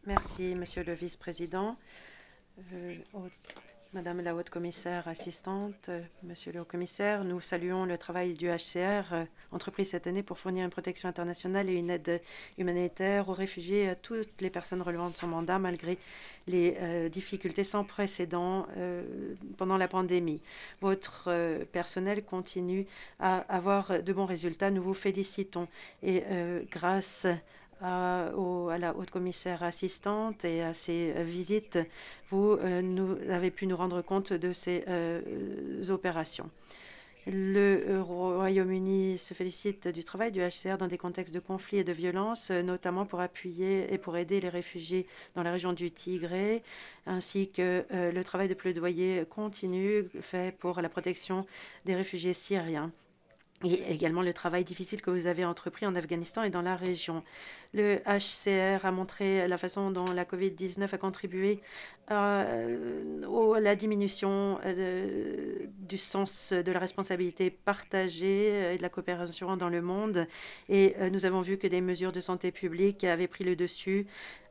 Merci, Monsieur le Vice-président, euh, haute- Madame la haute commissaire assistante, Monsieur le haut-commissaire. Nous saluons le travail du HCR entrepris cette année pour fournir une protection internationale et une aide humanitaire aux réfugiés et à toutes les personnes relevant de son mandat, malgré les difficultés sans précédent pendant la pandémie. Votre personnel continue à avoir de bons résultats. Nous vous félicitons et grâce à la haute commissaire assistante et à ses visites, vous nous avez pu nous rendre compte de ces opérations. Le Royaume-Uni se félicite du travail du HCR dans des contextes de conflit et de violence, notamment pour appuyer et pour aider les réfugiés dans la région du Tigré, ainsi que le travail de plaidoyer continu fait pour la protection des réfugiés syriens et également le travail difficile que vous avez entrepris en Afghanistan et dans la région. Le HCR a montré la façon dont la COVID-19 a contribué à la diminution du sens de la responsabilité partagée et de la coopération dans le monde. Et nous avons vu que des mesures de santé publique avaient pris le dessus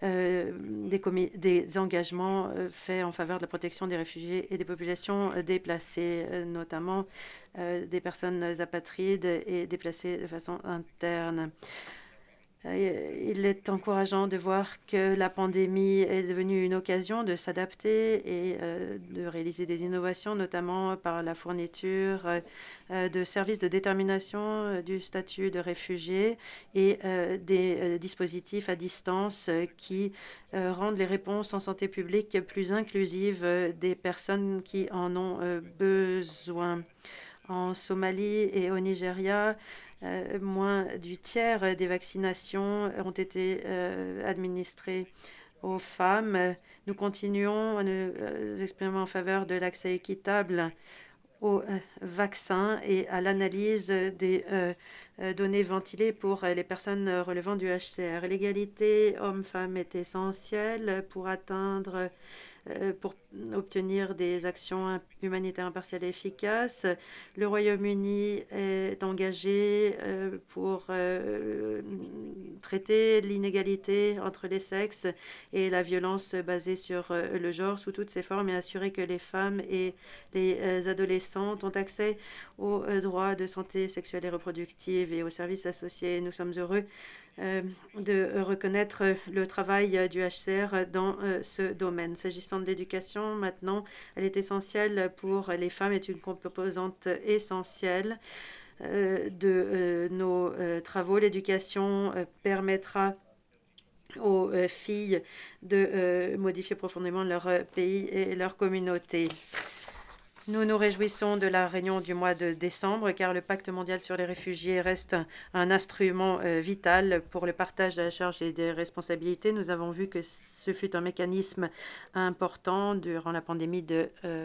des engagements faits en faveur de la protection des réfugiés et des populations déplacées, notamment des personnes apatrides et déplacées de façon interne. Il est encourageant de voir que la pandémie est devenue une occasion de s'adapter et de réaliser des innovations, notamment par la fourniture de services de détermination du statut de réfugié et des dispositifs à distance qui rendent les réponses en santé publique plus inclusives des personnes qui en ont besoin. En Somalie et au Nigeria, moins du tiers des vaccinations ont été administrées aux femmes. Nous continuons à nous exprimer en faveur de l'accès équitable aux vaccins et à l'analyse des données ventilées pour les personnes relevant du HCR. L'égalité homme-femme est essentielle pour obtenir des actions humanitaires impartiales et efficaces. Le Royaume-Uni est engagé pour traiter l'inégalité entre les sexes et la violence basée sur le genre sous toutes ses formes et assurer que les femmes et les adolescentes ont accès aux droits de santé sexuelle et reproductive et aux services associés. Nous sommes heureux de reconnaître le travail du HCR dans ce domaine. S'agissant de l'éducation, maintenant, elle est essentielle pour les femmes, est une composante essentielle de nos travaux. L'éducation permettra aux filles de modifier profondément leur pays et leur communauté. Nous nous réjouissons de la réunion du mois de décembre car le pacte mondial sur les réfugiés reste un instrument vital pour le partage de la charge et des responsabilités. Nous avons vu que ce fut un mécanisme important durant la pandémie de